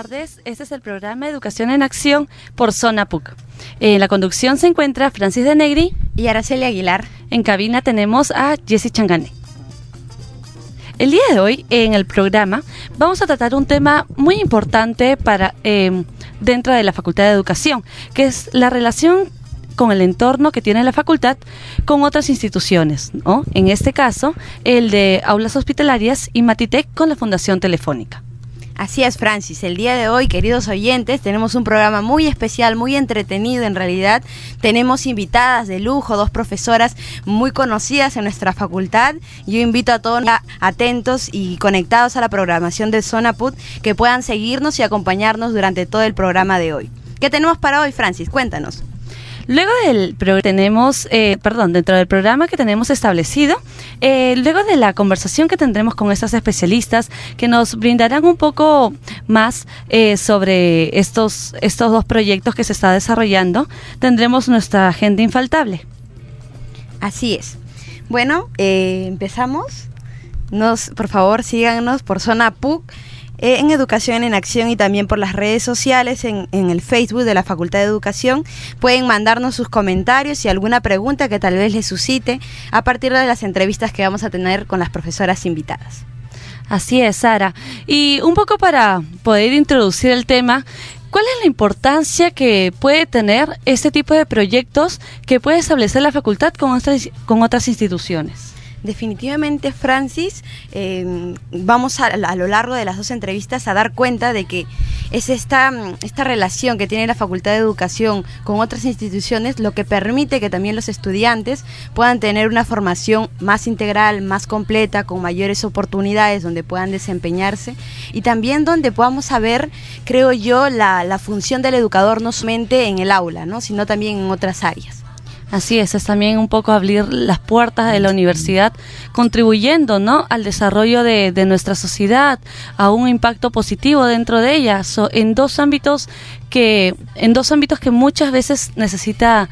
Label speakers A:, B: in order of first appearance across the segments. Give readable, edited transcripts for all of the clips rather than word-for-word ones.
A: tardes. Este es el programa Educación en Acción por Zona PUC. En la conducción se encuentra Francis de Negri
B: y Araceli Aguilar. En cabina tenemos a Jessy Changane.
A: El día de hoy, en el programa, vamos a tratar un tema muy importante para dentro de la Facultad de Educación, que es la relación con el entorno que tiene la facultad con otras instituciones, ¿no? En este caso, el de aulas hospitalarias y Matitec con la Fundación Telefónica.
B: Así es, Francis. El día de hoy, queridos oyentes, tenemos un programa muy especial, muy entretenido en realidad. Tenemos invitadas de lujo, 2 profesoras muy conocidas en nuestra facultad. Yo invito a todos atentos y conectados a la programación de Zona PUC que puedan seguirnos y acompañarnos durante todo el programa de hoy. ¿Qué tenemos para hoy, Francis? Cuéntanos.
A: Luego del dentro del programa que tenemos establecido, luego de la conversación que tendremos con estas especialistas que nos brindarán un poco más sobre estos 2 proyectos que se está desarrollando, tendremos nuestra agenda infaltable.
B: Así es. Bueno, empezamos. Por favor, síganos por Zona PUC. En Educación en Acción y también por las redes sociales, en el Facebook de la Facultad de Educación. Pueden mandarnos sus comentarios y alguna pregunta que tal vez les suscite a partir de las entrevistas que vamos a tener con las profesoras invitadas.
A: Así es, Sara. Y un poco para poder introducir el tema, ¿cuál es la importancia que puede tener este tipo de proyectos que puede establecer la facultad con otras instituciones?
B: Definitivamente, Francis, vamos a lo largo de las 2 entrevistas a dar cuenta de que es esta relación que tiene la Facultad de Educación con otras instituciones lo que permite que también los estudiantes puedan tener una formación más integral, más completa, con mayores oportunidades donde puedan desempeñarse y también donde podamos saber, creo yo, la función del educador no solamente en el aula, ¿no?, sino también en otras áreas.
A: Así es también un poco abrir las puertas de la universidad, contribuyendo, ¿no?, al desarrollo de nuestra sociedad, a un impacto positivo dentro de ella, en dos ámbitos que muchas veces necesita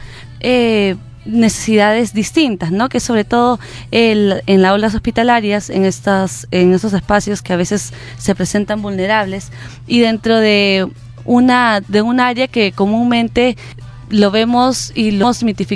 A: necesidades distintas, ¿no?, que sobre todo en las aulas hospitalarias, en estos espacios que a veces se presentan vulnerables y dentro de un área que comúnmente lo vemos y lo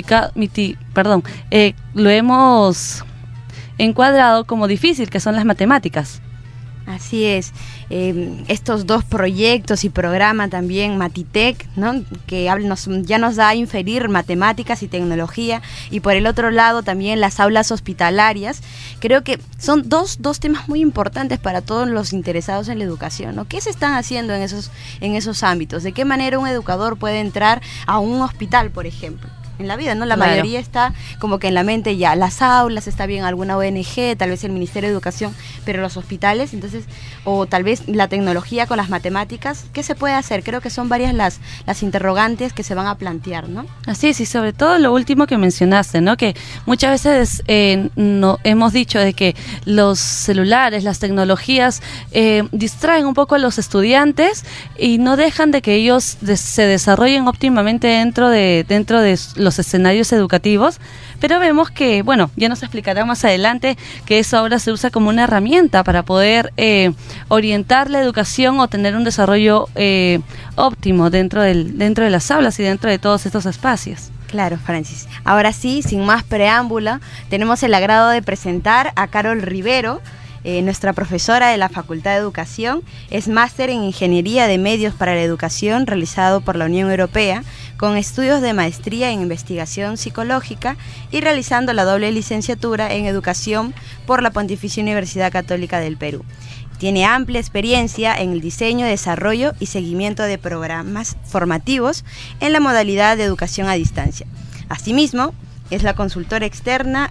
A: hemos encuadrado como difícil, que son las matemáticas.
B: Así es. Estos 2 proyectos y programa también Matitec, ¿no?, que ya nos da a inferir matemáticas y tecnología, y por el otro lado también las aulas hospitalarias. Creo que son dos temas muy importantes para todos los interesados en la educación, ¿no? ¿Qué se están haciendo en esos ámbitos? ¿De qué manera un educador puede entrar a un hospital, por ejemplo? En la vida, ¿no? La mayoría está como que en la mente ya, las aulas, está bien alguna ONG, tal vez el Ministerio de Educación, pero los hospitales, entonces, o tal vez la tecnología con las matemáticas, ¿qué se puede hacer? Creo que son varias las interrogantes que se van a plantear, ¿no?
A: Así es, y sobre todo lo último que mencionaste, ¿no?, que muchas veces no hemos dicho de que los celulares, las tecnologías distraen un poco a los estudiantes y no dejan de que ellos se desarrollen óptimamente dentro de los escenarios educativos, pero vemos que, bueno, ya nos explicará más adelante que eso ahora se usa como una herramienta para poder orientar la educación o tener un desarrollo óptimo dentro de las aulas y dentro de todos estos espacios.
B: Claro, Francis. Ahora sí, sin más preámbulo, tenemos el agrado de presentar a Carol Rivero, nuestra profesora de la Facultad de Educación. Es máster en Ingeniería de Medios para la Educación realizado por la Unión Europea, con estudios de maestría en Investigación Psicológica y realizando la doble licenciatura en Educación por la Pontificia Universidad Católica del Perú. Tiene amplia experiencia en el diseño, desarrollo y seguimiento de programas formativos en la modalidad de educación a distancia. Asimismo, es una consultora externa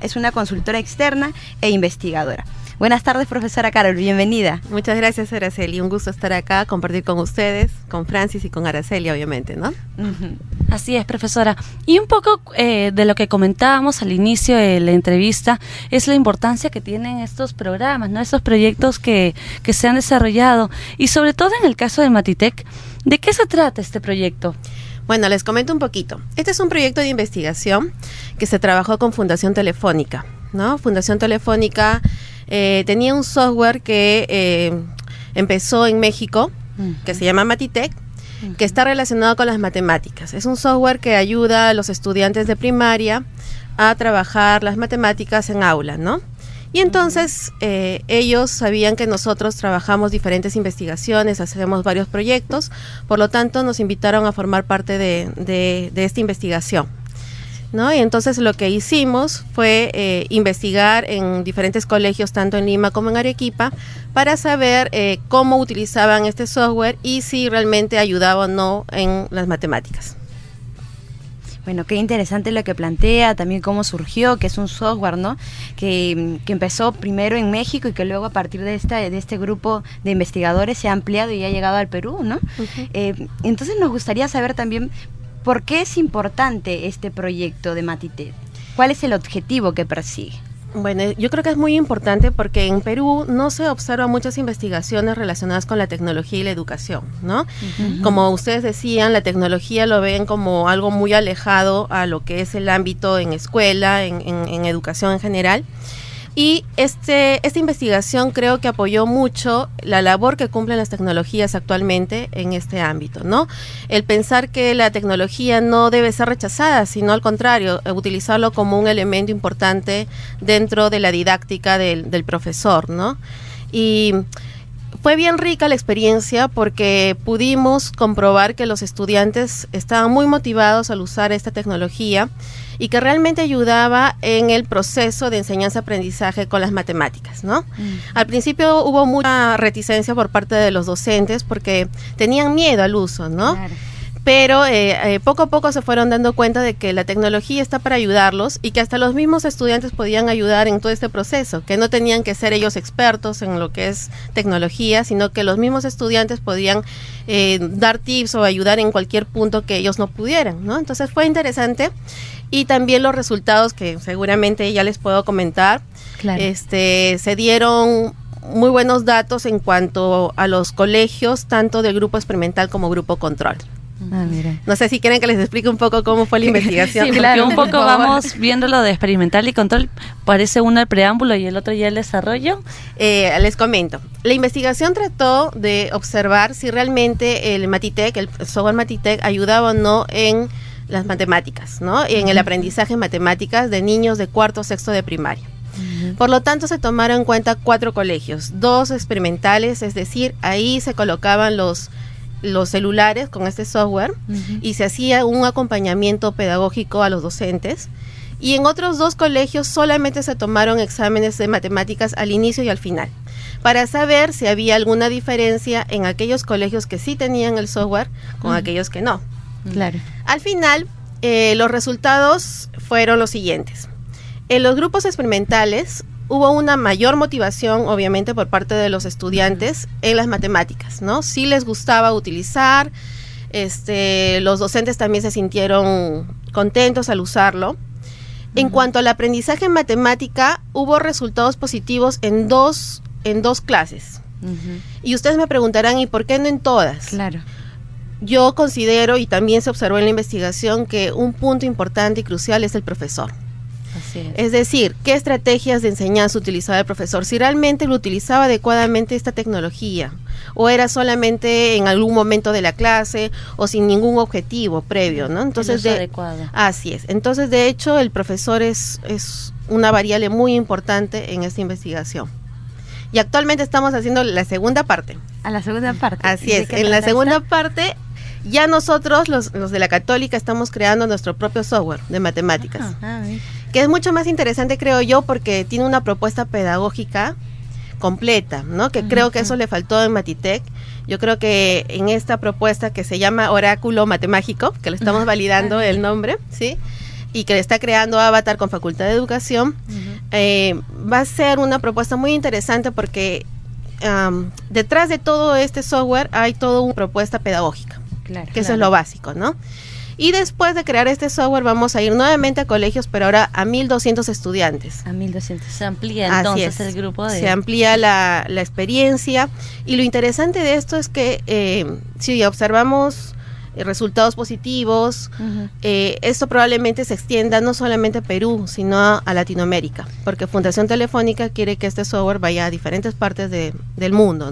B: e investigadora. Buenas tardes, profesora Carol, bienvenida.
C: Muchas gracias, Araceli, un gusto estar acá, compartir con ustedes, con Francis y con Araceli, obviamente, ¿no?
A: Uh-huh. Así es, profesora. Y un poco de lo que comentábamos al inicio de la entrevista es la importancia que tienen estos programas, ¿no?, estos proyectos que se han desarrollado, y sobre todo en el caso de Matitec, ¿de qué se trata este proyecto?
C: Bueno, les comento un poquito. Este es un proyecto de investigación que se trabajó con Fundación Telefónica, ¿no? Fundación Telefónica tenía un software que empezó en México, que se llama Matitec, que está relacionado con las matemáticas. Es un software que ayuda a los estudiantes de primaria a trabajar las matemáticas en aula, ¿no? Y entonces ellos sabían que nosotros trabajamos diferentes investigaciones, hacemos varios proyectos, por lo tanto nos invitaron a formar parte de esta investigación, ¿no? Y entonces lo que hicimos fue investigar en diferentes colegios, tanto en Lima como en Arequipa, para saber cómo utilizaban este software y si realmente ayudaba o no en las matemáticas.
B: Bueno, qué interesante lo que plantea, también cómo surgió, que es un software, ¿no? Que empezó primero en México y que luego a partir de este grupo de investigadores se ha ampliado y ha llegado al Perú, ¿no? Entonces nos gustaría saber también por qué es importante este proyecto de Matitec. ¿Cuál es el objetivo que persigue?
C: Bueno, yo creo que es muy importante porque en Perú no se observan muchas investigaciones relacionadas con la tecnología y la educación, ¿no? Como ustedes decían, la tecnología lo ven como algo muy alejado a lo que es el ámbito en escuela, en educación en general. Y esta investigación creo que apoyó mucho la labor que cumplen las tecnologías actualmente en este ámbito, ¿no? El pensar que la tecnología no debe ser rechazada, sino al contrario, utilizarlo como un elemento importante dentro de la didáctica del profesor, ¿no? Y fue bien rica la experiencia porque pudimos comprobar que los estudiantes estaban muy motivados al usar esta tecnología y que realmente ayudaba en el proceso de enseñanza-aprendizaje con las matemáticas, ¿no? Al principio hubo mucha reticencia por parte de los docentes porque tenían miedo al uso, ¿no? Claro. Pero poco a poco se fueron dando cuenta de que la tecnología está para ayudarlos y que hasta los mismos estudiantes podían ayudar en todo este proceso, que no tenían que ser ellos expertos en lo que es tecnología, sino que los mismos estudiantes podían dar tips o ayudar en cualquier punto que ellos no pudieran, ¿no? Entonces fue interesante y también los resultados que seguramente ya les puedo comentar, claro. Se dieron muy buenos datos en cuanto a los colegios, tanto del grupo experimental como grupo control.
B: Mira.
C: No sé si quieren que les explique un poco cómo fue la investigación.
A: Sí, claro, un poco vamos viendo lo de experimental y control. Parece uno el preámbulo y el otro ya el desarrollo.
C: Les comento. La investigación trató de observar si realmente el Matitec, el software Matitec, ayudaba o no en las matemáticas, ¿no? En el aprendizaje en matemáticas de niños de cuarto o sexto de primaria. Por lo tanto, se tomaron en cuenta 4 colegios, 2 experimentales, es decir, ahí se colocaban los celulares con este software y se hacía un acompañamiento pedagógico a los docentes, y en otros 2 colegios solamente se tomaron exámenes de matemáticas al inicio y al final para saber si había alguna diferencia en aquellos colegios que sí tenían el software con aquellos que no.
B: Claro.
C: Al final, los resultados fueron los siguientes. En los grupos experimentales hubo una mayor motivación, obviamente, por parte de los estudiantes en las matemáticas, ¿no? Sí les gustaba utilizar, los docentes también se sintieron contentos al usarlo. En cuanto al aprendizaje en matemática, hubo resultados positivos en dos clases. Y ustedes me preguntarán, ¿y por qué no en todas?
B: Claro.
C: Yo considero, y también se observó en la investigación, que un punto importante y crucial es el profesor.
B: Así es.
C: Es decir, ¿qué estrategias de enseñanza utilizaba el profesor? Si realmente lo utilizaba adecuadamente esta tecnología, o era solamente en algún momento de la clase, o sin ningún objetivo previo, ¿no? Entonces,
A: adecuado.
C: Así es. Entonces, de hecho, el profesor es una variable muy importante en esta investigación. Y actualmente estamos haciendo la segunda parte.
B: A la segunda parte.
C: Así es. En la segunda parte, ya nosotros, los de la Católica, estamos creando nuestro propio software de matemáticas. Que es mucho más interesante, creo yo, porque tiene una propuesta pedagógica completa, ¿no? Que creo que eso le faltó en Matitec. Yo creo que en esta propuesta que se llama Oráculo Matemágico, que le estamos validando el nombre, ¿sí? Y que le está creando Avatar con Facultad de Educación, va a ser una propuesta muy interesante porque detrás de todo este software hay toda una propuesta pedagógica, que eso es lo básico, ¿no? Y después de crear este software vamos a ir nuevamente a colegios, pero ahora a 1.200 estudiantes.
A: A 1.200. Se amplía entonces el grupo de...
C: Se amplía la experiencia, y lo interesante de esto es que si observamos resultados positivos, esto probablemente se extienda no solamente a Perú, sino a Latinoamérica, porque Fundación Telefónica quiere que este software vaya a diferentes partes del mundo, ¿no?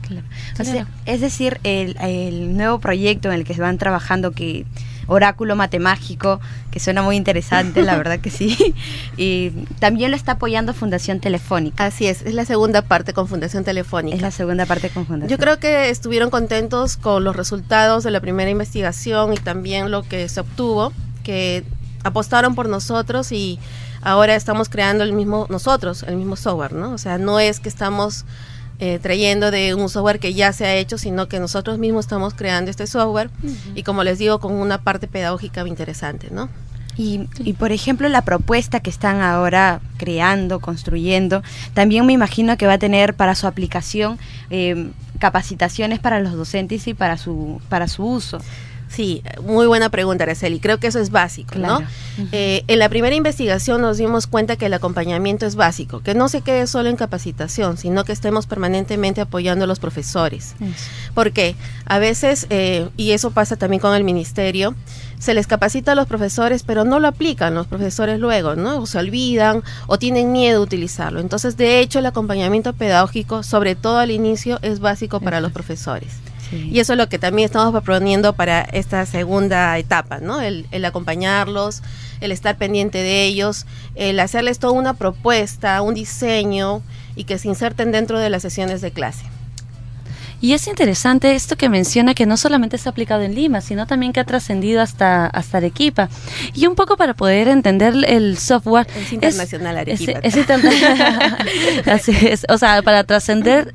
B: Claro. O sea, es decir, el nuevo proyecto en el que se van trabajando, que Oráculo Matemágico, que suena muy interesante, la verdad que sí, y también lo está apoyando Fundación Telefónica.
C: Así es la segunda parte con Fundación Telefónica.
B: Es la segunda parte con Fundación.
C: Yo creo que estuvieron contentos con los resultados de la primera investigación y también lo que se obtuvo, que apostaron por nosotros y ahora estamos creando el mismo software, ¿no? O sea, no es que estamos trayendo de un software que ya se ha hecho, sino que nosotros mismos estamos creando este software y, como les digo, con una parte pedagógica muy interesante, ¿no?
B: Y por ejemplo, la propuesta que están ahora creando, construyendo, también me imagino que va a tener para su aplicación capacitaciones para los docentes y para su uso.
C: Sí, muy buena pregunta, Araceli. Creo que eso es básico,
B: claro,
C: ¿no? En la primera investigación nos dimos cuenta que el acompañamiento es básico, que no se quede solo en capacitación, sino que estemos permanentemente apoyando a los profesores. Porque a veces, y eso pasa también con el ministerio, se les capacita a los profesores, pero no lo aplican los profesores luego, ¿no? O se olvidan o tienen miedo de utilizarlo. Entonces, de hecho, el acompañamiento pedagógico, sobre todo al inicio, es básico para los profesores. Sí. Y eso es lo que también estamos proponiendo para esta segunda etapa, ¿no? El acompañarlos, el estar pendiente de ellos, el hacerles toda una propuesta, un diseño y que se inserten dentro de las sesiones de clase.
A: Y es interesante esto que menciona, que no solamente está aplicado en Lima, sino también que ha trascendido hasta Arequipa. Y un poco para poder entender el software...
C: Es internacional Arequipa.
A: Es internacional. Así es. O sea, para trascender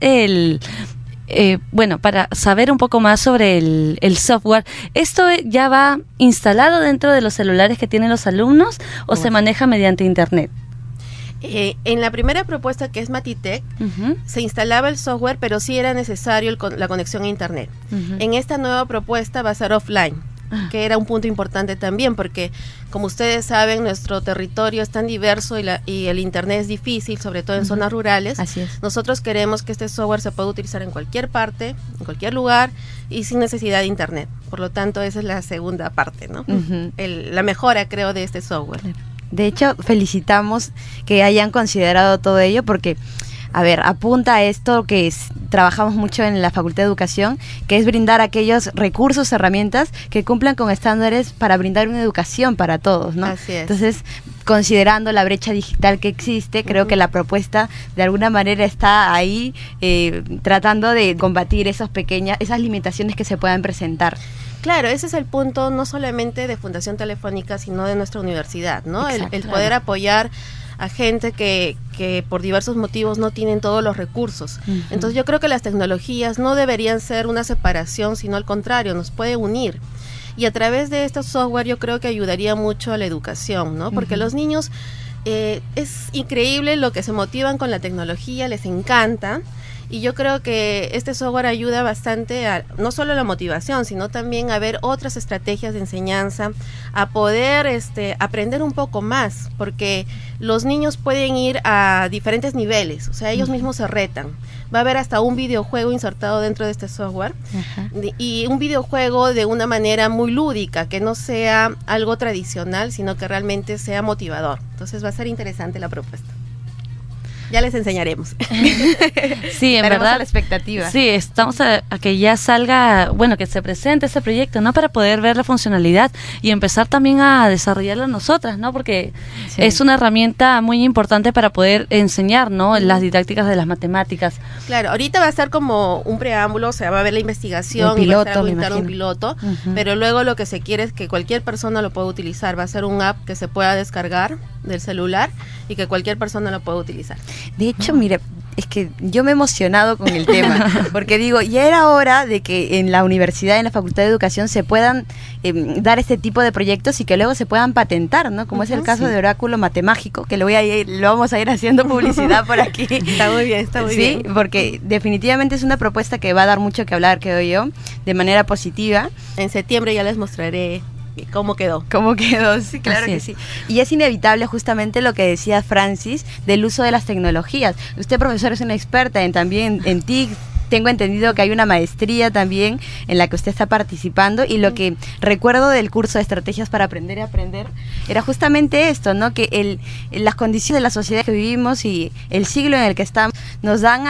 A: para saber un poco más sobre el software, ¿esto ya va instalado dentro de los celulares que tienen los alumnos o se maneja mediante internet?
C: En la primera propuesta, que es Matitech, se instalaba el software, pero sí era necesario la conexión a internet. En esta nueva propuesta va a ser offline, que era un punto importante también, porque como ustedes saben, nuestro territorio es tan diverso y el internet es difícil, sobre todo en zonas rurales. Así es. Nosotros queremos que este software se pueda utilizar en cualquier parte, en cualquier lugar y sin necesidad de internet. Por lo tanto, esa es la segunda parte, ¿no? La mejora, creo, de este software.
B: De hecho, felicitamos que hayan considerado todo ello porque, a ver, apunta a esto que trabajamos mucho en la Facultad de Educación, que es brindar aquellos recursos, herramientas que cumplan con estándares para brindar una educación para todos, ¿no?
C: Así es.
B: Entonces, considerando la brecha digital que existe, creo que la propuesta de alguna manera está ahí tratando de combatir esas limitaciones que se puedan presentar.
C: Claro, ese es el punto no solamente de Fundación Telefónica, sino de nuestra universidad, ¿no?
B: Exacto,
C: el poder apoyar a gente que por diversos motivos no tienen todos los recursos. Entonces yo creo que las tecnologías no deberían ser una separación, sino al contrario, nos puede unir. Y a través de este software yo creo que ayudaría mucho a la educación, ¿no? Porque los niños, es increíble lo que se motivan con la tecnología, les encanta. Y yo creo que este software ayuda bastante a no solo a la motivación, sino también a ver otras estrategias de enseñanza, a poder aprender un poco más, porque los niños pueden ir a diferentes niveles, o sea, ellos mismos se retan. Va a haber hasta un videojuego insertado dentro de este software, y un videojuego de una manera muy lúdica, que no sea algo tradicional, sino que realmente sea motivador. Entonces va a ser interesante la propuesta. Ya les enseñaremos.
A: Sí, en verdad.
B: A la expectativa.
A: Sí, estamos a que ya salga, que se presente ese proyecto, ¿no? Para poder ver la funcionalidad y empezar también a desarrollarlo nosotras, ¿no? Porque es una herramienta muy importante para poder enseñar, ¿no? Las didácticas de las matemáticas.
C: Claro, ahorita va a ser como un preámbulo, o sea, va a ver la investigación,
B: piloto,
C: va a ser un piloto, pero luego lo que se quiere es que cualquier persona lo pueda utilizar. Va a ser un app que se pueda descargar del celular y que cualquier persona lo pueda utilizar.
B: De hecho, mire, es que yo me he emocionado con el tema, porque digo, ya era hora de que en la universidad, en la Facultad de Educación, se puedan dar este tipo de proyectos y que luego se puedan patentar, ¿no? Como es el caso de Oráculo Matemágico, que lo vamos a ir haciendo publicidad por aquí.
C: Está muy bien, está muy bien.
B: Sí, porque definitivamente es una propuesta que va a dar mucho que hablar, creo yo, de manera positiva.
C: En septiembre ya les mostraré cómo quedó.
B: Sí, claro que sí. Y es inevitable justamente lo que decía Francis del uso de las tecnologías. Usted, profesor, es una experta también en TIC, tengo entendido que hay una maestría también en la que usted está participando, y lo que recuerdo del curso de Estrategias para Aprender y Aprender era justamente esto, ¿no? Que las condiciones de la sociedad que vivimos y el siglo en el que estamos nos van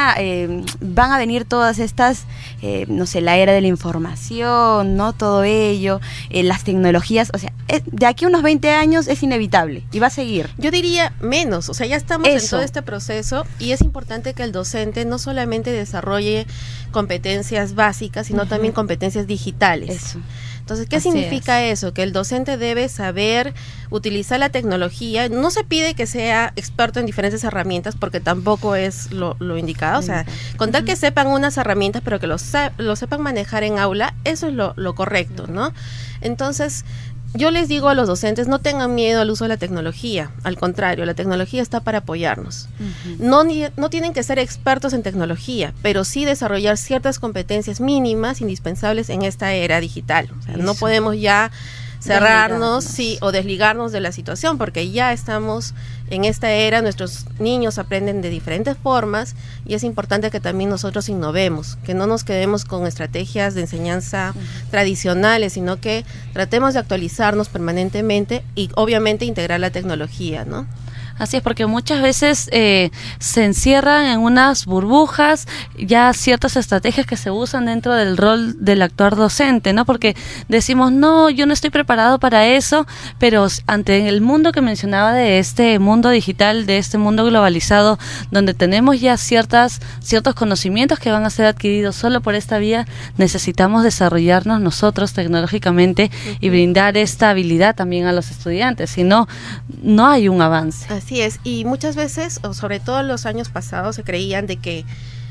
B: a venir todas estas, no sé, la era de la información, ¿no? Todo ello, las tecnologías, o sea, de aquí a unos 20 años es inevitable y va a seguir.
C: Yo diría menos, o sea, ya estamos en todo este proceso, y es importante que el docente no solamente desarrolle competencias básicas, sino también competencias digitales.
B: Eso.
C: Entonces, ¿qué significa eso? Que el docente debe saber utilizar la tecnología. No se pide que sea experto en diferentes herramientas, porque tampoco es lo indicado. O sea, con tal que sepan unas herramientas, pero que lo sepan manejar en aula, eso es lo correcto, ¿no? Entonces, yo les digo a los docentes, no tengan miedo al uso de la tecnología. Al contrario, la tecnología está para apoyarnos. No tienen que ser expertos en tecnología, pero sí desarrollar ciertas competencias mínimas indispensables en esta era digital. O sea, no podemos ya cerrarnos o desligarnos de la situación, porque ya estamos en esta era, nuestros niños aprenden de diferentes formas, y es importante que también nosotros innovemos, que no nos quedemos con estrategias de enseñanza tradicionales, sino que tratemos de actualizarnos permanentemente y obviamente integrar la tecnología, ¿no?
A: Así es, porque muchas veces se encierran en unas burbujas ya ciertas estrategias que se usan dentro del rol del actuar docente, ¿no? Porque decimos, no, yo no estoy preparado para eso, pero ante el mundo que mencionaba, de este mundo digital, de este mundo globalizado, donde tenemos ya ciertos conocimientos que van a ser adquiridos solo por esta vía, necesitamos desarrollarnos nosotros tecnológicamente y brindar esta habilidad también a los estudiantes, si no, no hay un avance.
C: Así es, y muchas veces, o sobre todo en los años pasados, se creían de que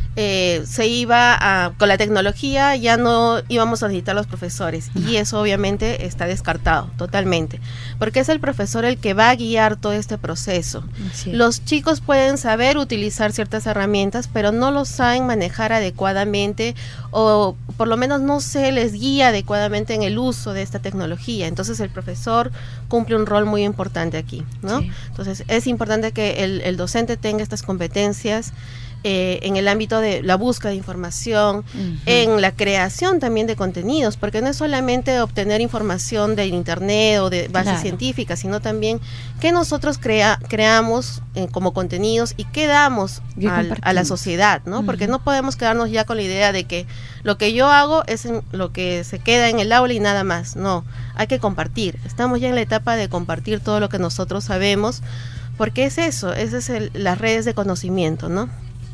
C: se iba con la tecnología, ya no íbamos a necesitar los profesores, y eso obviamente está descartado totalmente, porque es el profesor el que va a guiar todo este proceso. Los chicos pueden saber utilizar ciertas herramientas, pero no lo saben manejar adecuadamente, o por lo menos no se les guía adecuadamente en el uso de esta tecnología. Entonces el profesor cumple un rol muy importante aquí, ¿no? Sí. Entonces es importante que el docente tenga estas competencias en el ámbito de la búsqueda de información, en la creación también de contenidos, porque no es solamente obtener información del internet o de bases científicas, sino también que nosotros creamos como contenidos y qué damos a la sociedad, ¿no? Porque no podemos quedarnos ya con la idea de que lo que yo hago es lo que se queda en el aula y nada más. No, hay que compartir. Estamos ya en la etapa de compartir todo lo que nosotros sabemos, porque es eso, esas es las redes de conocimiento, ¿no?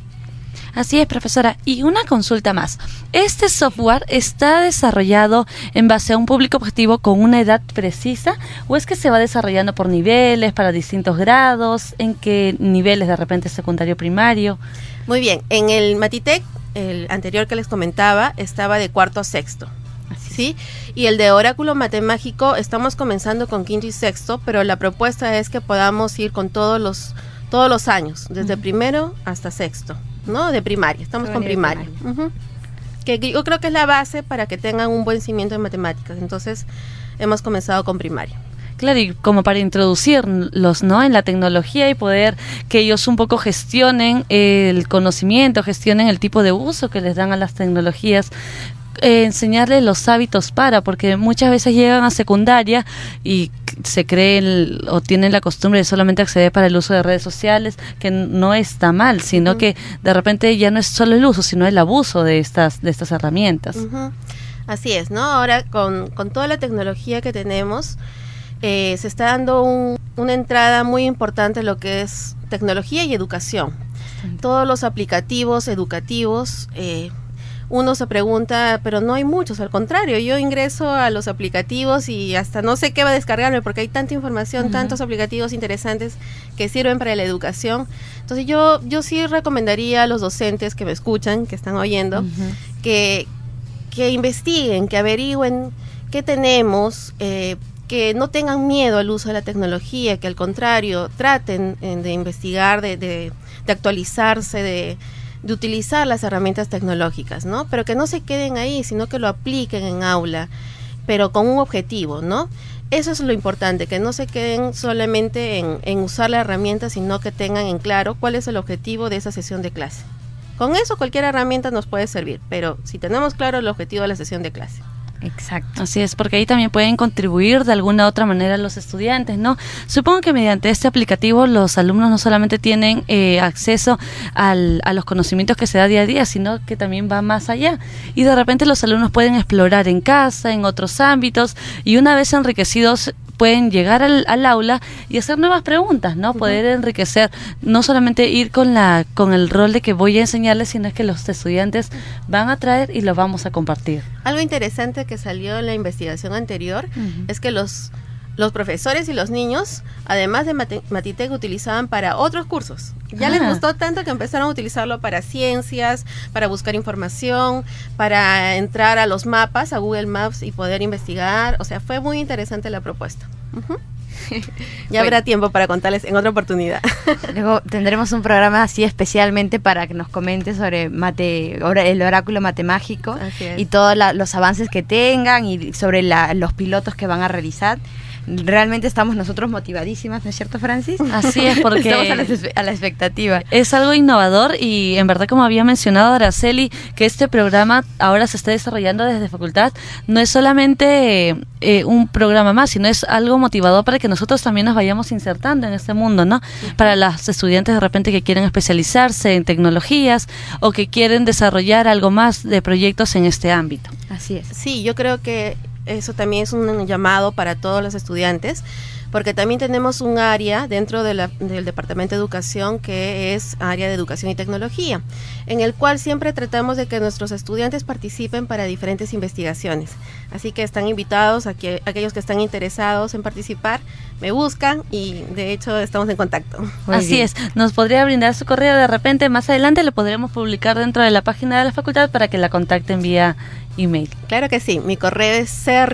A: Así es, profesora. Y una consulta más. ¿Este software está desarrollado en base a un público objetivo con una edad precisa, o es que se va desarrollando por niveles, para distintos grados? ¿En qué niveles, de repente secundario, primario?
C: Muy bien. En el Matitec, el anterior que les comentaba, estaba de cuarto a sexto. ¿Sí? Y el de Oráculo Matemágico estamos comenzando con quinto y sexto, pero la propuesta es que podamos ir con todos los años, desde primero hasta sexto, ¿no? De primaria, estamos con primaria. Que yo creo que es la base para que tengan un buen cimiento en matemáticas. Entonces, hemos comenzado con primaria.
A: Claro, y como para introducirlos, ¿no?, en la tecnología, y poder que ellos un poco gestionen el conocimiento, gestionen el tipo de uso que les dan a las tecnologías. Enseñarles los hábitos porque muchas veces llegan a secundaria y se creen o tienen la costumbre de solamente acceder para el uso de redes sociales, que no está mal, sino que de repente ya no es solo el uso, sino el abuso de estas herramientas.
C: Así es, ¿no? Ahora con toda la tecnología que tenemos, se está dando una entrada muy importante en lo que es tecnología y educación. Todos los aplicativos educativos, uno se pregunta, pero no hay muchos, al contrario, yo ingreso a los aplicativos y hasta no sé qué va a descargarme, porque hay tanta información, tantos aplicativos interesantes que sirven para la educación. Entonces yo sí recomendaría a los docentes que me escuchan, que están oyendo, que investiguen, que averigüen qué tenemos, que no tengan miedo al uso de la tecnología, que al contrario traten de investigar, de actualizarse, de utilizar las herramientas tecnológicas, ¿no? Pero que no se queden ahí, sino que lo apliquen en aula, pero con un objetivo, ¿no? Eso es lo importante, que no se queden solamente en usar la herramienta, sino que tengan en claro cuál es el objetivo de esa sesión de clase. Con eso cualquier herramienta nos puede servir, pero si tenemos claro el objetivo de la sesión de clase.
B: Exacto.
A: Así es, porque ahí también pueden contribuir de alguna u otra manera los estudiantes, ¿no? Supongo que mediante este aplicativo los alumnos no solamente tienen acceso a los conocimientos que se da día a día, sino que también va más allá. Y de repente los alumnos pueden explorar en casa, en otros ámbitos, y una vez enriquecidos pueden llegar al aula y hacer nuevas preguntas, ¿no? Poder enriquecer, no solamente ir con el rol de que voy a enseñarles, sino es que los estudiantes van a traer y lo vamos a compartir.
C: Algo interesante que salió en la investigación anterior es que los profesores y los niños, además de Matitec, utilizaban para otros cursos. Ya les gustó tanto que empezaron a utilizarlo para ciencias, para buscar información, para entrar a los mapas, a Google Maps y poder investigar. O sea, fue muy interesante la propuesta. Ya habrá tiempo para contarles en otra oportunidad.
B: Luego tendremos un programa así especialmente para que nos comente sobre el oráculo matemágico y todos los avances que tengan y sobre los pilotos que van a realizar. Realmente estamos nosotros motivadísimas, ¿no es cierto, Francis?
A: Así es, porque
B: estamos a la expectativa.
A: Es algo innovador y en verdad, como había mencionado Araceli, que este programa ahora se está desarrollando desde facultad, no es solamente un programa más, sino es algo motivador para que nosotros también nos vayamos insertando en este mundo, ¿no? Para los estudiantes de repente que quieren especializarse en tecnologías o que quieren desarrollar algo más de proyectos en este ámbito.
B: Así es.
C: Sí, yo creo que eso también es un llamado para todos los estudiantes, porque también tenemos un área dentro del Departamento de Educación que es área de Educación y Tecnología, en el cual siempre tratamos de que nuestros estudiantes participen para diferentes investigaciones. Así que están invitados a que aquellos que están interesados en participar, me buscan y de hecho estamos en contacto.
A: Así es, nos podría brindar su correo de repente, más adelante lo podremos publicar dentro de la página de la facultad para que la contacten vía email.
C: Claro que sí, mi correo es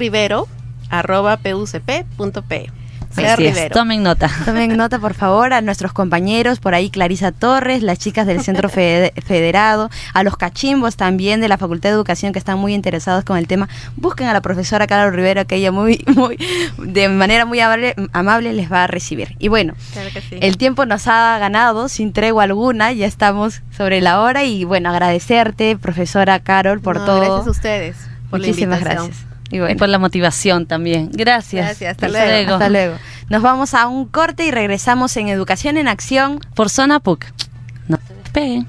C: crivero@pucp.pe.
A: Así es, tomen nota.
B: Tomen nota, por favor, a nuestros compañeros, por ahí Clarisa Torres, las chicas del Centro Federado, a los cachimbos también de la Facultad de Educación que están muy interesados con el tema. Busquen a la profesora Carol Rivero, que ella de manera muy amable les va a recibir. Y bueno,
C: claro que sí.
B: El tiempo nos ha ganado sin tregua alguna, ya estamos sobre la hora y bueno, agradecerte, profesora Carol, por todo.
C: Gracias a ustedes por
B: Muchísimas
C: la invitación.
B: Gracias. Y bueno.
A: Por la motivación también. Gracias.
C: Hasta luego.
B: Hasta luego. Nos vamos a un corte y regresamos en Educación en Acción
A: por Zona PUC. No se despeguen.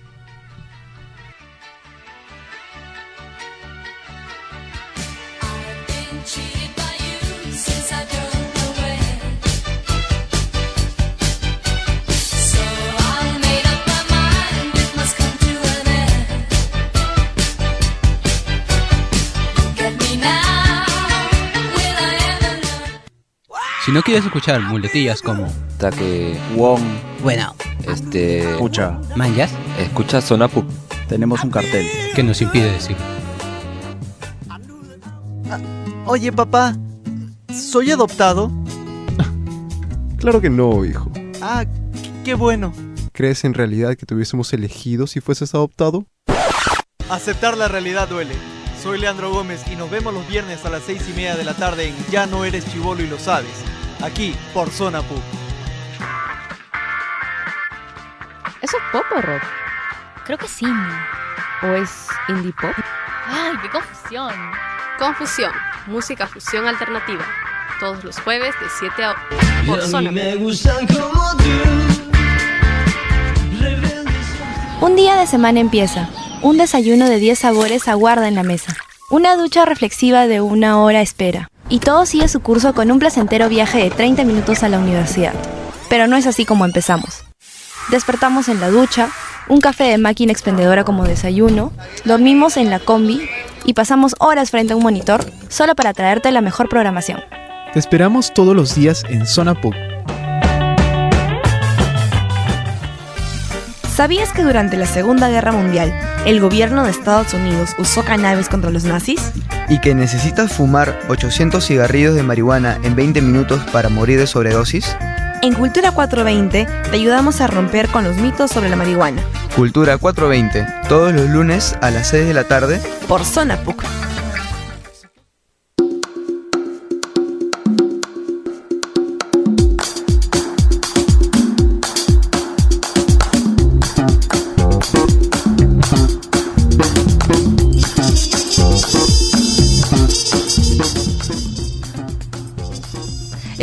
D: Si no quieres escuchar muletillas como
E: Taque, Wong,
D: bueno,
E: Pucha,
D: manjas,
E: escucha Zona PUC.
F: Tenemos un cartel.
D: ¿qué nos impide decir?
F: Oye, papá, ¿soy adoptado?
G: Claro que no, hijo.
F: Ah, qué bueno.
G: ¿Crees en realidad que te hubiésemos elegido si fueses adoptado?
F: Aceptar la realidad duele. Soy Leandro Gómez y nos vemos los viernes a las 6:30 de la tarde en Ya no eres chibolo y lo sabes. Aquí, por Zona PUC.
H: ¿Eso es pop o rock?
I: Creo que sí.
H: ¿O es indie pop?
I: ¡Ay, qué confusión!
J: Confusión, música fusión alternativa. Todos los jueves de 7 a 8 por Zona PUC.
K: Un día de semana empieza. Un desayuno de 10 sabores aguarda en la mesa. Una ducha reflexiva de 1 hora espera. Y todo sigue su curso con un placentero viaje de 30 minutos a la universidad. Pero no es así como empezamos. Despertamos en la ducha, un café de máquina expendedora como desayuno, dormimos en la combi y pasamos horas frente a un monitor solo para traerte la mejor programación.
L: Te esperamos todos los días en Zona PUC.
M: ¿Sabías que durante la Segunda Guerra Mundial el gobierno de Estados Unidos usó cannabis contra los nazis?
N: ¿Y que necesitas fumar 800 cigarrillos de marihuana en 20 minutos para morir de sobredosis?
M: En Cultura 420 te ayudamos a romper con los mitos sobre la marihuana.
N: Cultura 420, todos los lunes a las 6 de la tarde
M: por Zona PUC.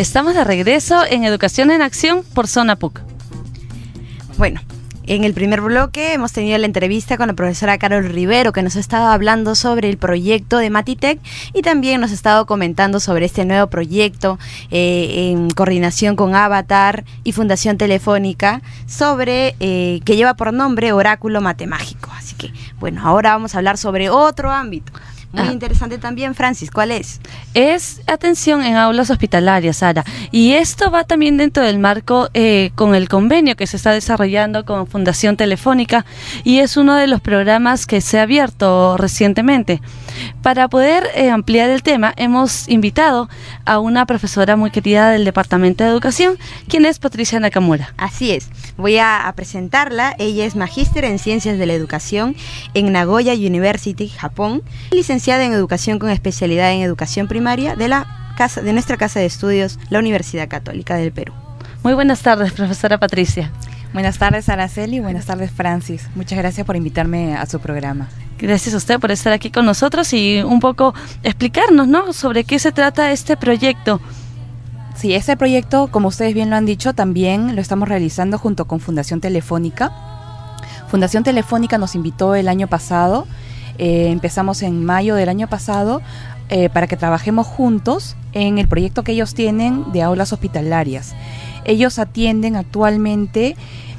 A: Estamos de regreso en Educación en Acción por Zona PUC.
B: Bueno, en el primer bloque hemos tenido la entrevista con la profesora Carol Rivero, que nos estaba hablando sobre el proyecto de Matitech y también nos ha estado comentando sobre este nuevo proyecto en coordinación con Avatar y Fundación Telefónica, sobre que lleva por nombre Oráculo Matemágico. Así que, bueno, ahora vamos a hablar sobre otro ámbito muy interesante también. Francis, ¿cuál es?
A: Es atención en aulas hospitalarias, Sara. Y esto va también dentro del marco con el convenio que se está desarrollando con Fundación Telefónica, y es uno de los programas que se ha abierto recientemente. Para poder ampliar el tema, hemos invitado a una profesora muy querida del Departamento de Educación, quien es Patricia Nakamura.
B: Así es, voy a presentarla. Ella es magíster en Ciencias de la Educación en Nagoya University, Japón, licenciada en Educación con especialidad en Educación Primaria de nuestra casa de estudios, la Universidad Católica del Perú.
A: Muy buenas tardes, profesora Patricia.
O: Buenas tardes, Araceli. Buenas tardes, Francis. Muchas gracias por invitarme a su programa.
A: Gracias a usted por estar aquí con nosotros y un poco explicarnos, ¿no?, sobre qué se trata este proyecto.
O: Sí, este proyecto, como ustedes bien lo han dicho, también lo estamos realizando junto con Fundación Telefónica. Fundación Telefónica nos invitó el año pasado, empezamos en mayo del año pasado, para que trabajemos juntos en el proyecto que ellos tienen de aulas hospitalarias. Ellos atienden actualmente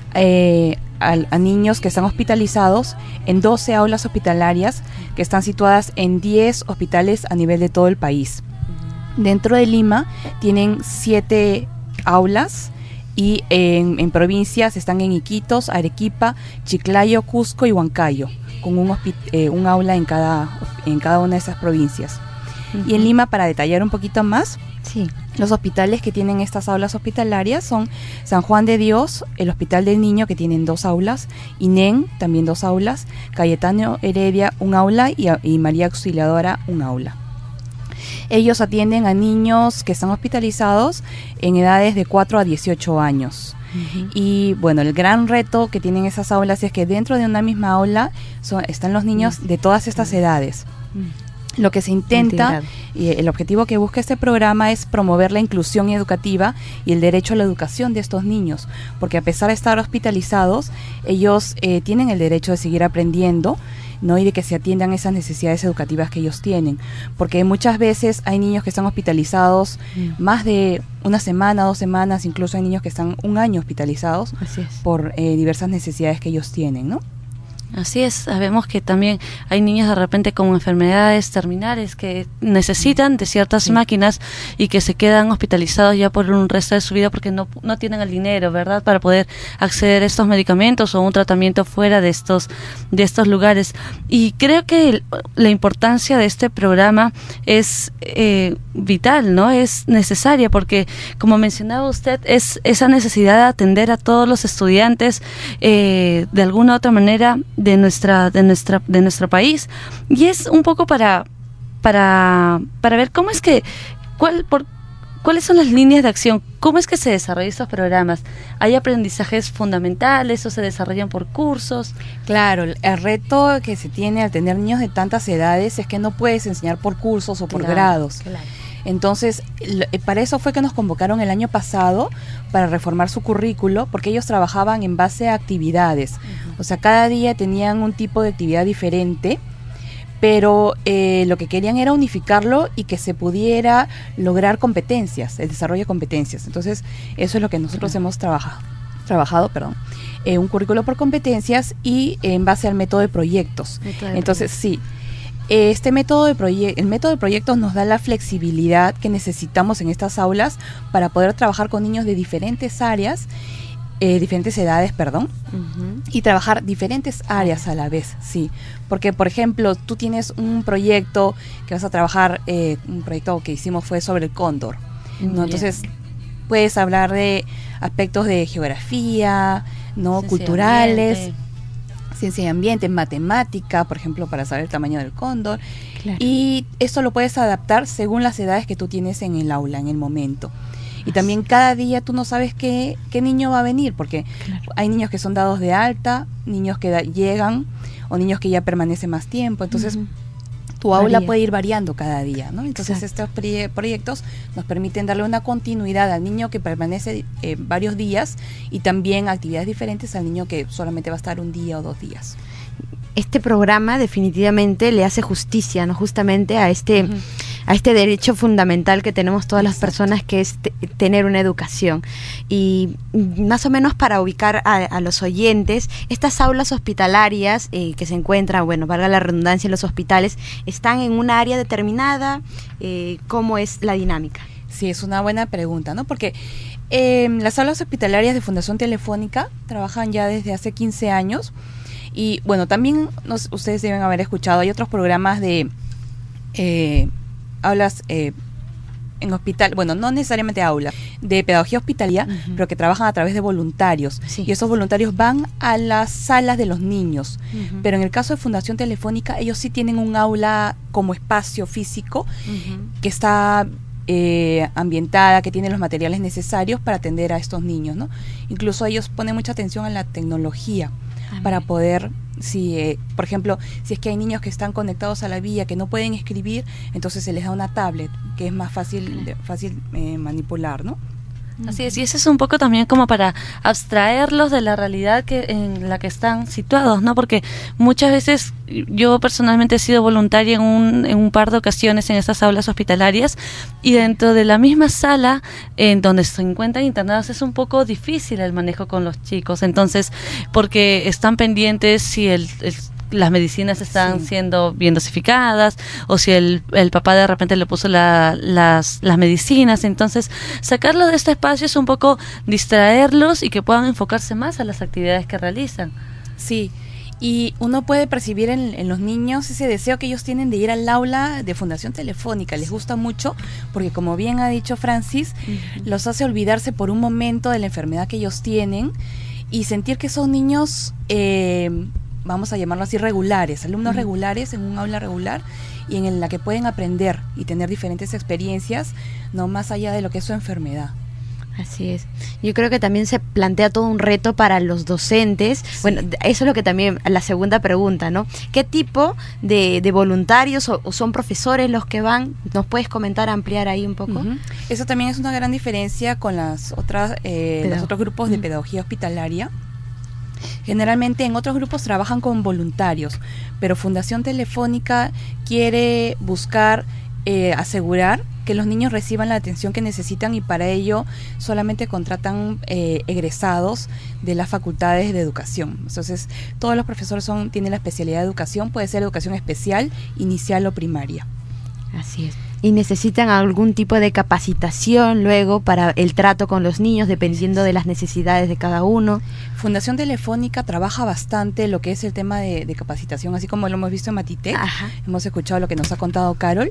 O: a niños que están hospitalizados en 12 aulas hospitalarias que están situadas en 10 hospitales a nivel de todo el país. Dentro de Lima tienen 7 aulas y en provincias están en Iquitos, Arequipa, Chiclayo, Cusco y Huancayo, con un aula en cada una de esas provincias. Y en Lima, para detallar un poquito más,
B: sí,
O: los hospitales que tienen estas aulas hospitalarias son San Juan de Dios, el Hospital del Niño, que tienen 2 aulas, INEN, también 2 aulas, Cayetano Heredia, 1 aula, y María Auxiliadora, 1 aula. Ellos atienden a niños que están hospitalizados en edades de 4 a 18 años. Y bueno, el gran reto que tienen esas aulas es que dentro de una misma aula están los niños de todas estas edades. Lo que se intenta, y el objetivo que busca este programa, es promover la inclusión educativa y el derecho a la educación de estos niños, porque a pesar de estar hospitalizados, ellos tienen el derecho de seguir aprendiendo, ¿no?, y de que se atiendan esas necesidades educativas que ellos tienen, porque muchas veces hay niños que están hospitalizados más de una semana, 2 semanas, incluso hay niños que están 1 año hospitalizados por diversas necesidades que ellos tienen, ¿no?
A: Así es, sabemos que también hay niños de repente con enfermedades terminales que necesitan de ciertas máquinas y que se quedan hospitalizados ya por un resto de su vida porque no tienen el dinero, ¿verdad?, para poder acceder a estos medicamentos o un tratamiento fuera de estos lugares. Y creo que la importancia de este programa es vital, ¿no?, es necesaria, porque como mencionaba usted, es esa necesidad de atender a todos los estudiantes de alguna u otra manera de nuestro país, y es un poco para ver cómo es que cuáles son las líneas de acción, cómo es que se desarrollan estos programas. ¿Hay aprendizajes fundamentales o se desarrollan por cursos?
O: Claro, el reto que se tiene al tener niños de tantas edades es que no puedes enseñar por cursos o por grados. Claro. Entonces, para eso fue que nos convocaron el año pasado, para reformar su currículo, porque ellos trabajaban en base a actividades. O sea, cada día tenían un tipo de actividad diferente, pero lo que querían era unificarlo y que se pudiera lograr competencias, el desarrollo de competencias. Entonces, eso es lo que nosotros hemos trabajado, un currículo por competencias y en base al método de proyectos. Entonces, sí. El método de proyectos nos da la flexibilidad que necesitamos en estas aulas para poder trabajar con niños de diferentes áreas, diferentes edades, y trabajar diferentes áreas a la vez, sí. Porque, por ejemplo, tú tienes un proyecto que vas a trabajar, un proyecto que hicimos fue sobre el cóndor, ¿no? Entonces, puedes hablar de aspectos de geografía, ¿no?, culturales, ciencia y ambiente, matemática, por ejemplo, para saber el tamaño del cóndor. Claro. Y esto lo puedes adaptar según las edades que tú tienes en el aula, en el momento. Y también cada día tú no sabes qué niño va a venir, porque hay niños que son dados de alta, niños que llegan, o niños que ya permanecen más tiempo. Entonces, tu aula
B: Varía.
O: puede ir variando cada día, ¿no? Entonces estos proyectos nos permiten darle una continuidad al niño que permanece varios días y también actividades diferentes al niño que solamente va a estar un día o 2 días.
B: Este programa definitivamente le hace justicia, ¿no? Justamente a este derecho fundamental que tenemos todas las personas, que es tener una educación. Y más o menos para ubicar a los oyentes, estas aulas hospitalarias que se encuentran, bueno, valga la redundancia, en los hospitales, ¿están en una área determinada? ¿Cómo es la dinámica?
O: Sí, es una buena pregunta, ¿no? Porque las aulas hospitalarias de Fundación Telefónica trabajan ya desde hace 15 años. Y bueno, también ustedes deben haber escuchado, hay otros programas de aulas en hospital, bueno, no necesariamente aula, de pedagogía hospitalaria, pero que trabajan a través de voluntarios. Sí. Y esos voluntarios van a las salas de los niños. Pero en el caso de Fundación Telefónica, ellos sí tienen un aula como espacio físico que está ambientada, que tiene los materiales necesarios para atender a estos niños, ¿no? Incluso ellos ponen mucha atención a la tecnología para poder, por ejemplo, si es que hay niños que están conectados a la vía que no pueden escribir, entonces se les da una tablet que es más fácil manipular, ¿no?
A: Así es, y eso es un poco también como para abstraerlos de la realidad en la que están situados, ¿no? Porque muchas veces yo personalmente he sido voluntaria en un par de ocasiones en estas aulas hospitalarias, y dentro de la misma sala en donde se encuentran internados es un poco difícil el manejo con los chicos, entonces, porque están pendientes si las medicinas están siendo bien dosificadas, o si el papá de repente le puso las medicinas. Entonces, sacarlos de este espacio es un poco distraerlos y que puedan enfocarse más a las actividades que realizan.
O: Sí, y uno puede percibir en los niños ese deseo que ellos tienen de ir al aula de Fundación Telefónica. Les gusta mucho porque, como bien ha dicho Francis, los hace olvidarse por un momento de la enfermedad que ellos tienen y sentir que son niños vamos a llamarlo así, regulares, alumnos regulares en un aula regular y en la que pueden aprender y tener diferentes experiencias, no más allá de lo que es su enfermedad.
B: Así es. Yo creo que también se plantea todo un reto para los docentes. Bueno, eso es lo que también, la segunda pregunta, ¿no? ¿Qué tipo de voluntarios o son profesores los que van? ¿Nos puedes comentar, ampliar ahí un poco?
O: Eso también es una gran diferencia con los otros grupos de pedagogía hospitalaria. Generalmente en otros grupos trabajan con voluntarios, pero Fundación Telefónica quiere buscar asegurar que los niños reciban la atención que necesitan, y para ello solamente contratan egresados de las facultades de educación. Entonces, todos los profesores tienen la especialidad de educación, puede ser educación especial, inicial o primaria.
B: Así es. ¿Y necesitan algún tipo de capacitación luego para el trato con los niños, dependiendo de las necesidades de cada uno?
O: Fundación Telefónica trabaja bastante lo que es el tema de capacitación, así como lo hemos visto en Matitec. Hemos escuchado lo que nos ha contado Carol.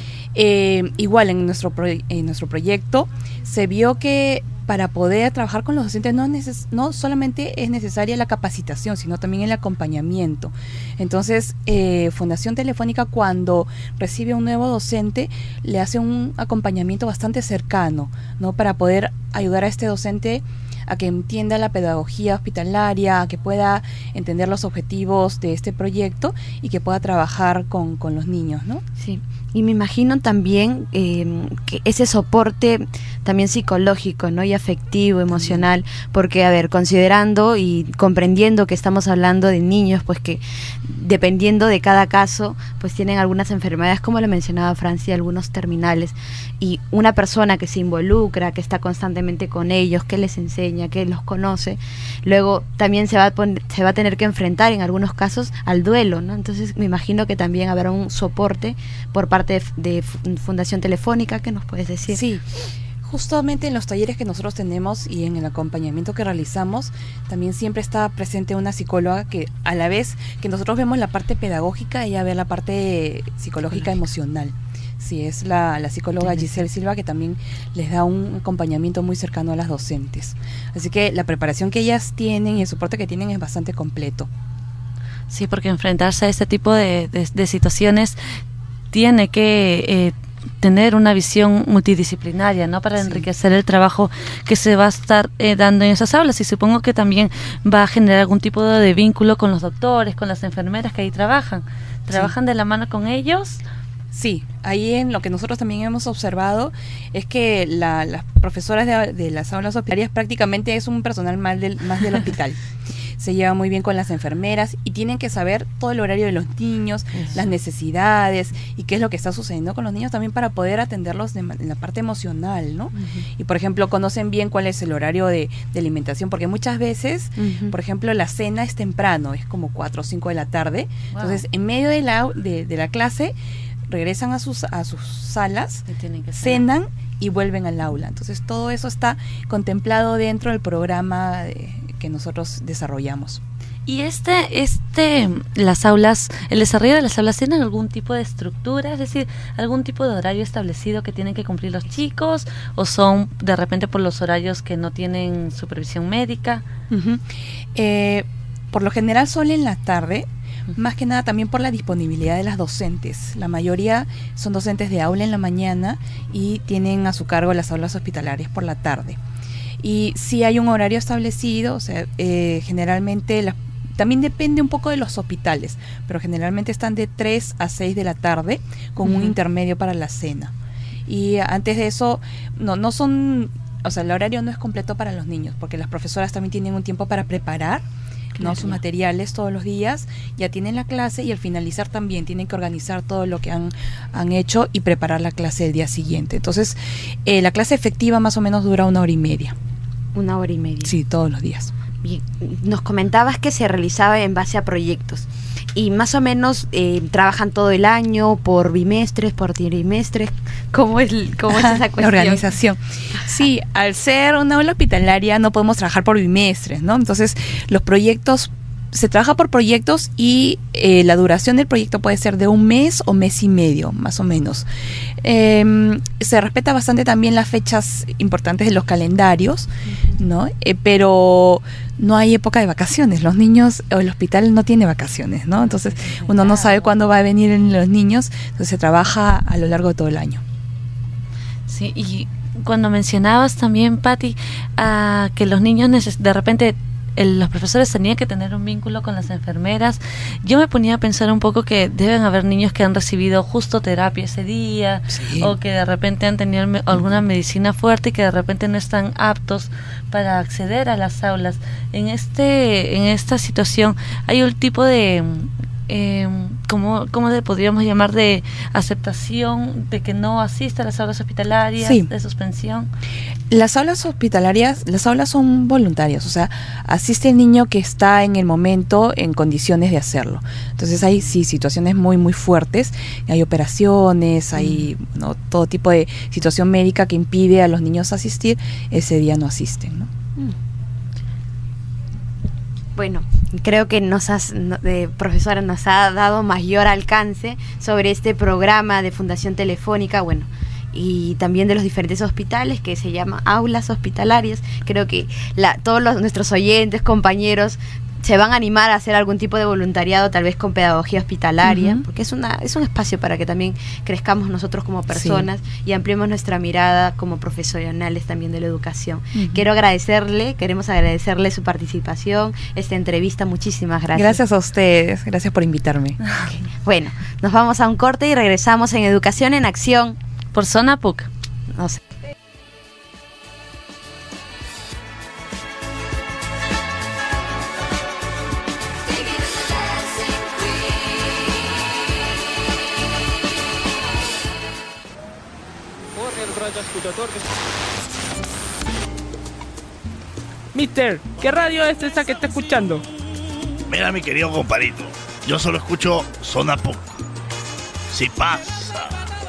O: Igual en nuestro proyecto se vio que para poder trabajar con los docentes no solamente es necesaria la capacitación, sino también el acompañamiento. Entonces, Fundación Telefónica, cuando recibe un nuevo docente, le hace un acompañamiento bastante cercano, ¿no? Para poder ayudar a este docente a que entienda la pedagogía hospitalaria, a que pueda entender los objetivos de este proyecto y que pueda trabajar con los niños, ¿no?
B: Sí. Y me imagino también que ese soporte también psicológico, ¿no? Y afectivo, emocional, porque, a ver, considerando y comprendiendo que estamos hablando de niños, pues que dependiendo de cada caso, pues tienen algunas enfermedades, como lo mencionaba Francia, algunos terminales, y una persona que se involucra, que está constantemente con ellos, que les enseña, que los conoce, luego también se va a tener que enfrentar en algunos casos al duelo, ¿no? Entonces me imagino que también habrá un soporte por parte de Fundación Telefónica. ¿Qué nos puedes decir?
O: Sí, justamente en los talleres que nosotros tenemos y en el acompañamiento que realizamos, también siempre está presente una psicóloga que, a la vez que nosotros vemos la parte pedagógica, ella ve la parte psicológica emocional. Sí, es la psicóloga Giselle Silva, que también les da un acompañamiento muy cercano a las docentes. Así que la preparación que ellas tienen y el soporte que tienen es bastante completo.
A: Sí, porque enfrentarse a este tipo de situaciones tiene que tener una visión multidisciplinaria, ¿no? Para enriquecer el trabajo que se va a estar dando en esas aulas, y supongo que también va a generar algún tipo de vínculo con los doctores, con las enfermeras que ahí trabajan. ¿Trabajan de la mano con ellos?
O: Sí, ahí en lo que nosotros también hemos observado es que las profesoras de las aulas hospitalarias prácticamente es un personal más del hospital. Se lleva muy bien con las enfermeras y tienen que saber todo el horario de los niños, las necesidades y qué es lo que está sucediendo con los niños también para poder atenderlos en la parte emocional, ¿no? Y por ejemplo, conocen bien cuál es el horario de alimentación, porque muchas veces, por ejemplo, la cena es temprano, es como 4 o 5 de la tarde. Wow. Entonces, en medio de la clase, regresan a sus salas, cenan y vuelven al aula. Entonces todo eso está contemplado dentro del programa que nosotros desarrollamos.
A: ¿Y las aulas, el desarrollo de las aulas tienen algún tipo de estructura, es decir, algún tipo de horario establecido que tienen que cumplir los chicos, o son de repente por los horarios que no tienen supervisión médica?
O: Por lo general son en la tarde, más que nada también por la disponibilidad de las docentes. La mayoría son docentes de aula en la mañana y tienen a su cargo las aulas hospitalarias por la tarde. Y sí hay un horario establecido, o sea, generalmente también depende un poco de los hospitales, pero generalmente están de 3 a 6 de la tarde con un intermedio para la cena. Y antes de eso, no son, o sea, el horario no es completo para los niños, porque las profesoras también tienen un tiempo para preparar sus materiales todos los días, ya tienen la clase y al finalizar también tienen que organizar todo lo que han hecho y preparar la clase del día siguiente. Entonces, la clase efectiva más o menos dura 1 hora y media.
B: 1 hora y media.
O: Sí, todos los días.
B: Bien. Nos comentabas que se realizaba en base a proyectos. Y más o menos trabajan todo el año, por bimestres, por trimestres. ¿Cómo es esa cuestión?
O: La organización. Sí, al ser una aula hospitalaria no podemos trabajar por bimestres, ¿no? Entonces, los proyectos, se trabaja por proyectos y la duración del proyecto puede ser de 1 mes o mes y medio, más o menos. Se respeta bastante también las fechas importantes de los calendarios, ¿no? Pero no hay época de vacaciones. Los niños, o el hospital no tiene vacaciones, ¿no? Entonces uno no sabe cuándo va a venir los niños, entonces se trabaja a lo largo de todo el año.
A: Sí, y cuando mencionabas también, Patti, que los niños de repente los profesores tenían que tener un vínculo con las enfermeras, yo me ponía a pensar un poco que deben haber niños que han recibido justo terapia ese día, o que de repente han tenido alguna medicina fuerte y que de repente no están aptos para acceder a las aulas. En esta situación hay un tipo de ¿cómo le podríamos llamar, de aceptación de que no asista a las aulas hospitalarias, de suspensión?
O: Las aulas hospitalarias, las aulas son voluntarias, o sea, asiste el niño que está en el momento en condiciones de hacerlo. Entonces hay situaciones muy muy fuertes, hay operaciones, hay todo tipo de situación médica que impide a los niños asistir, ese día no asisten, ¿no?
B: Bueno, creo que profesora, nos ha dado mayor alcance sobre este programa de Fundación Telefónica, y también de los diferentes hospitales, que se llama Aulas Hospitalarias. Creo que todos nuestros oyentes, compañeros, se van a animar a hacer algún tipo de voluntariado, tal vez con pedagogía hospitalaria, porque es un espacio para que también crezcamos nosotros como personas y ampliemos nuestra mirada como profesionales también de la educación. Queremos agradecerle su participación, esta entrevista. Muchísimas gracias.
O: Gracias a ustedes, gracias por invitarme.
B: Okay. Bueno, nos vamos a un corte y regresamos en Educación en Acción
A: por Zona PUC.
B: No sé.
P: Mister, ¿qué radio es esa que está escuchando?
Q: Mira, mi querido compadrito, yo solo escucho Zona PUC. Si pasa.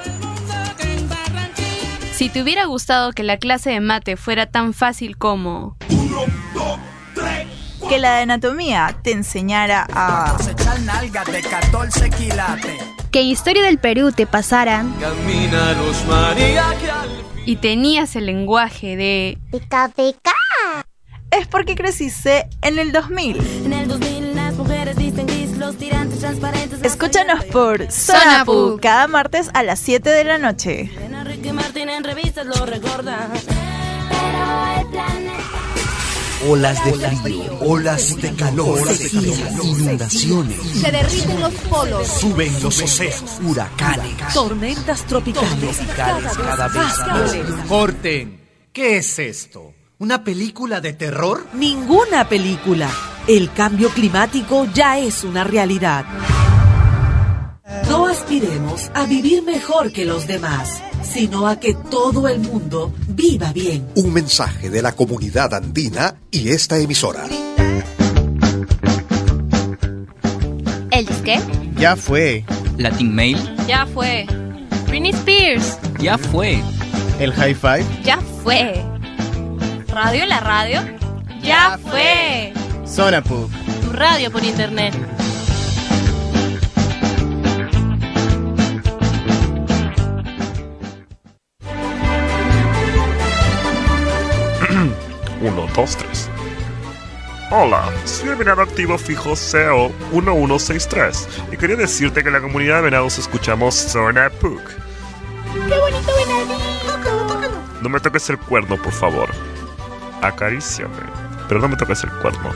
J: Si te hubiera gustado que la clase de mate fuera tan fácil como
Q: 1, 2, 3.
R: Que la de anatomía te enseñara a
S: cosechar nalgas de 14 quilates.
T: Que Historia del Perú te pasaran
S: Caminaros, María,
J: y tenías el lenguaje de
T: pica pica.
R: Es porque creciste en el 2000.
T: En el 2000 las mujeres dicen gris, los tirantes
R: Escúchanos por Zona Pu cada martes a las 7 de la noche.
U: Olas de frío, olas de calor, sequía, inundaciones.
V: Se derriten los polos.
U: Suben los océanos, huracanes,
V: Tormentas tropicales.
U: cada vez más.
W: Corten. ¿Qué es esto? ¿Una película de terror?
V: Ninguna película. El cambio climático ya es una realidad. No aspiremos a vivir mejor que los demás, sino a que todo el mundo viva bien.
U: Un mensaje de la comunidad andina y esta emisora.
X: ¿El disque?
Y: Ya fue.
D: Latin Mail.
I: Ya fue. Britney Spears.
D: Ya fue.
Y: El Hi-Fi.
I: Ya fue. Radio la radio. Ya fue.
Y: Zona Pu.
I: Tu radio por internet.
Z: Uno, dos, tres. Hola, soy el venado activo fijo CEO 1163 y quería decirte que en la comunidad de venados escuchamos Zona Puc.
V: ¡Qué bonito venadito!
Z: No me toques el cuerno, por favor. Acaríciame, pero no me toques el cuerno.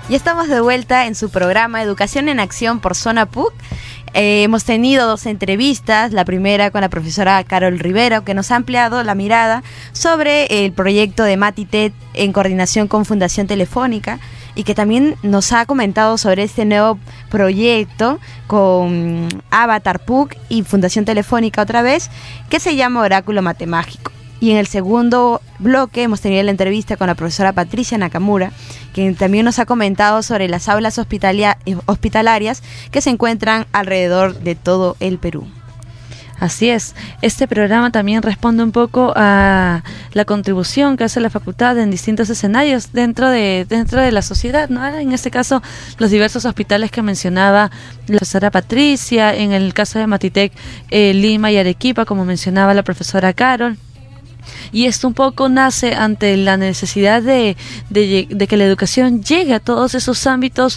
B: Ya estamos de vuelta en su programa Educación en Acción por Zona PUC. Hemos tenido 2 entrevistas, la primera con la profesora Carol Rivero, que nos ha ampliado la mirada sobre el proyecto de Matitet en coordinación con Fundación Telefónica, y que también nos ha comentado sobre este nuevo proyecto con Avatar PUC y Fundación Telefónica otra vez, que se llama Oráculo Matemágico. Y en el segundo bloque hemos tenido la entrevista con la profesora Patricia Nakamura, quien también nos ha comentado sobre las aulas hospitalarias que se encuentran alrededor de todo el Perú.
A: Así es, este programa también responde un poco a la contribución que hace la facultad en distintos escenarios dentro de la sociedad, ¿no? En este caso, los diversos hospitales que mencionaba la profesora Patricia, en el caso de Matitec, Lima y Arequipa, como mencionaba la profesora Carol. Y esto un poco nace ante la necesidad de que la educación llegue a todos esos ámbitos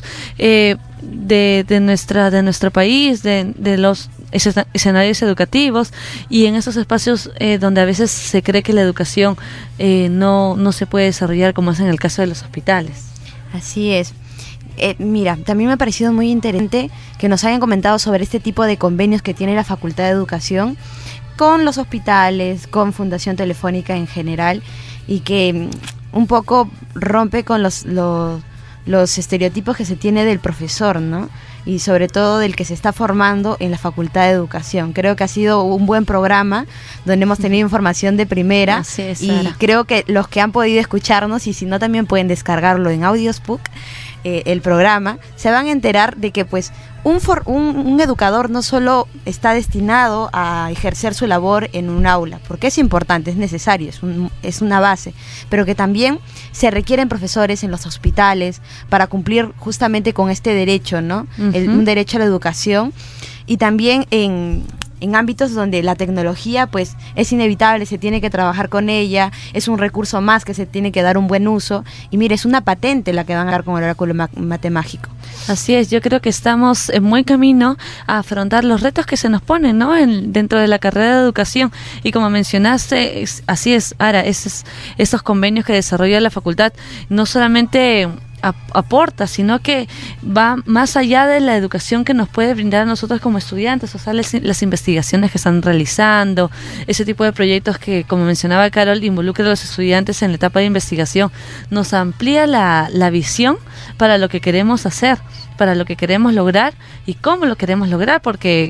A: de nuestro país, de los escenarios educativos, y en esos espacios donde a veces se cree que la educación no se puede desarrollar, como es en el caso de los hospitales.
B: Así es. Mira, también me ha parecido muy interesante que nos hayan comentado sobre este tipo de convenios que tiene la Facultad de Educación con los hospitales, con Fundación Telefónica en general, y que un poco rompe con los estereotipos que se tiene del profesor, ¿no? Y sobre todo del que se está formando en la Facultad de Educación. Creo que ha sido un buen programa donde hemos tenido información de primera.
A: Así es,
B: y
A: Sara.
B: creo que los que han podido escucharnos, y si no también pueden descargarlo en Audios PUC, el programa, se van a enterar de que pues un educador no solo está destinado a ejercer su labor en un aula, porque es importante, es necesario, es una base, pero que también se requieren profesores en los hospitales para cumplir justamente con este derecho, ¿no? Un derecho a la educación, y también en ámbitos donde la tecnología pues es inevitable, se tiene que trabajar con ella, es un recurso más que se tiene que dar un buen uso, y mire, es una patente la que van a dar con el oráculo matemágico.
A: Así es, yo creo que estamos en buen camino a afrontar los retos que se nos ponen, ¿no? Dentro de la carrera de educación, y como mencionaste, así es, Ara, esos convenios que desarrolla la facultad no solamente aporta, sino que va más allá de la educación que nos puede brindar a nosotros como estudiantes, o sea, las investigaciones que están realizando, ese tipo de proyectos que, como mencionaba Carol, involucra a los estudiantes en la etapa de investigación, nos amplía la visión para lo que queremos hacer, para lo que queremos lograr y cómo lo queremos lograr, porque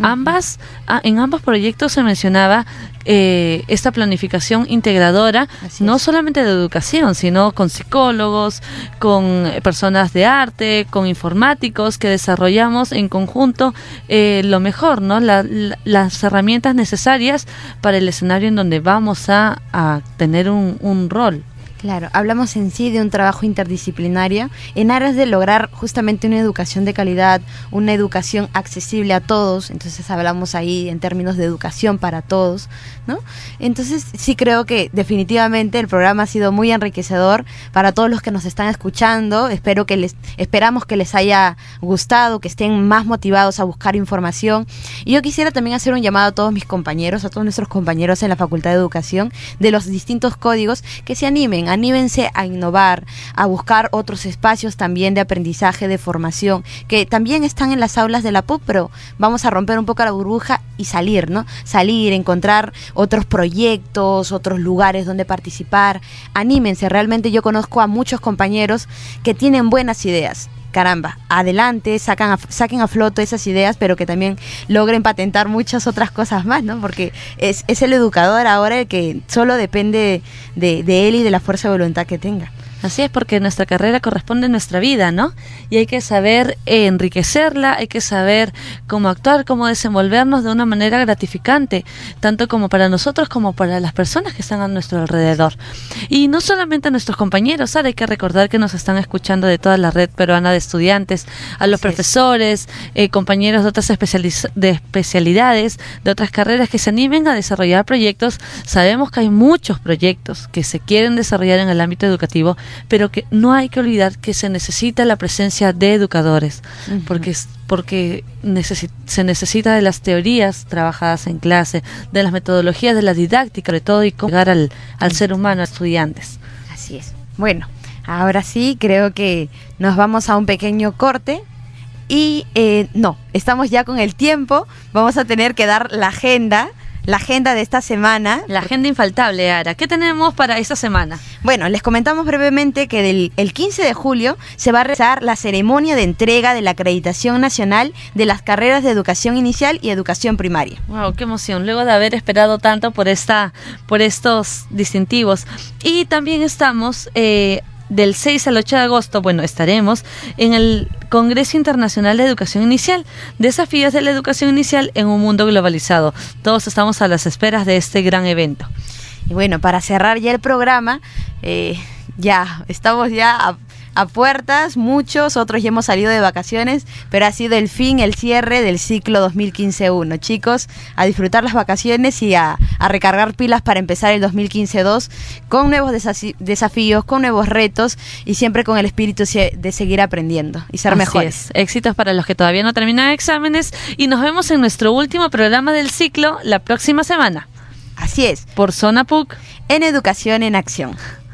A: en ambos proyectos se mencionaba esta planificación integradora, no solamente de educación, sino con psicólogos, con personas de arte, con informáticos, que desarrollamos en conjunto lo mejor, ¿no? Las herramientas necesarias para el escenario en donde vamos a tener un rol.
B: Claro, hablamos en sí de un trabajo interdisciplinario en aras de lograr justamente una educación de calidad, una educación accesible a todos. Entonces hablamos ahí en términos de educación para todos, ¿no? Entonces sí creo que definitivamente el programa ha sido muy enriquecedor para todos los que nos están escuchando. Esperamos que les haya gustado, que estén más motivados a buscar información. Y yo quisiera también hacer un llamado a todos mis compañeros, a todos nuestros compañeros en la Facultad de Educación, de los distintos códigos, que se anímense a innovar, a buscar otros espacios también de aprendizaje, de formación, que también están en las aulas de la PUC, pero vamos a romper un poco la burbuja y salir, ¿no? Salir, encontrar otros proyectos, otros lugares donde participar. Anímense, realmente yo conozco a muchos compañeros que tienen buenas ideas. Caramba, adelante, saquen a flote esas ideas, pero que también logren patentar muchas otras cosas más, ¿no? Porque es el educador ahora el que solo depende de él y de la fuerza de voluntad que tenga.
A: Así es, porque nuestra carrera corresponde a nuestra vida, ¿no? Y hay que saber enriquecerla, hay que saber cómo actuar, cómo desenvolvernos de una manera gratificante, tanto como para nosotros como para las personas que están a nuestro alrededor. Y no solamente a nuestros compañeros, ahora hay que recordar que nos están escuchando de toda la red peruana de estudiantes, a los profesores, compañeros de otras especialidades, de otras carreras que se animen a desarrollar proyectos. Sabemos que hay muchos proyectos que se quieren desarrollar en el ámbito educativo, pero que no hay que olvidar que se necesita la presencia de educadores, porque se necesita de las teorías trabajadas en clase, de las metodologías de la didáctica, de todo, y cómo llegar al ser humano, a estudiantes.
B: Así es. Bueno, Ahora sí, creo que nos vamos a un pequeño corte. Y no, estamos ya con el tiempo. Vamos a tener que dar la agenda de esta semana.
A: La agenda infaltable, Ara. ¿Qué tenemos para esta semana?
B: Bueno, les comentamos brevemente que el 15 de julio se va a realizar la ceremonia de entrega de la acreditación nacional de las carreras de educación inicial y educación primaria.
A: Wow, qué emoción, luego de haber esperado tanto por estos distintivos. Y también estamos del 6 al 8 de agosto, estaremos en el Congreso Internacional de Educación Inicial, Desafíos de la Educación Inicial en un mundo globalizado. Todos estamos a las esperas de este gran evento.
B: Y bueno, para cerrar ya el programa, ya estamos a puertas, muchos, otros ya hemos salido de vacaciones, pero ha sido el cierre del ciclo 2015-1. Chicos, a disfrutar las vacaciones y a recargar pilas para empezar el 2015-2 con nuevos desafíos, con nuevos retos y siempre con el espíritu de seguir aprendiendo y ser mejores.
A: Éxitos para los que todavía no terminan exámenes y nos vemos en nuestro último programa del ciclo la próxima semana.
B: Así es.
A: Por Zona PUC.
B: En Educación en Acción.